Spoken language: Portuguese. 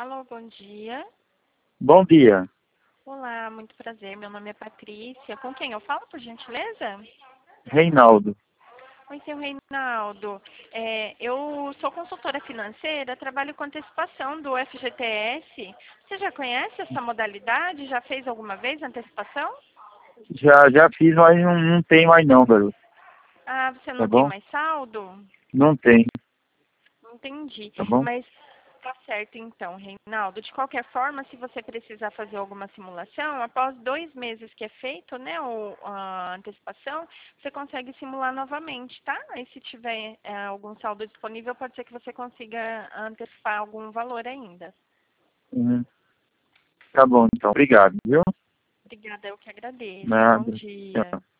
Alô, bom dia. Bom dia, Olá, muito prazer. Meu nome é Patrícia. Com quem eu falo, por gentileza? Reinaldo. Oi, seu Reinaldo. Eu sou consultora financeira, trabalho com antecipação do FGTS. Você já conhece essa modalidade? Já fez alguma vez antecipação? Já fiz, mas não tem mais não, garoto. Ah, você Tá não tem bom? mais saldo? Não tem, Entendi. tá bom? Mas tá certo então, Reinaldo. De qualquer forma, se você precisar fazer alguma simulação, após 2 meses que é feito, né, a antecipação, você consegue simular novamente, tá? Aí se tiver algum saldo disponível, pode ser que você consiga antecipar algum valor ainda. Uhum. Tá bom, então. Obrigado, viu? Obrigada, eu que agradeço. Bom Nada. dia. Tchau.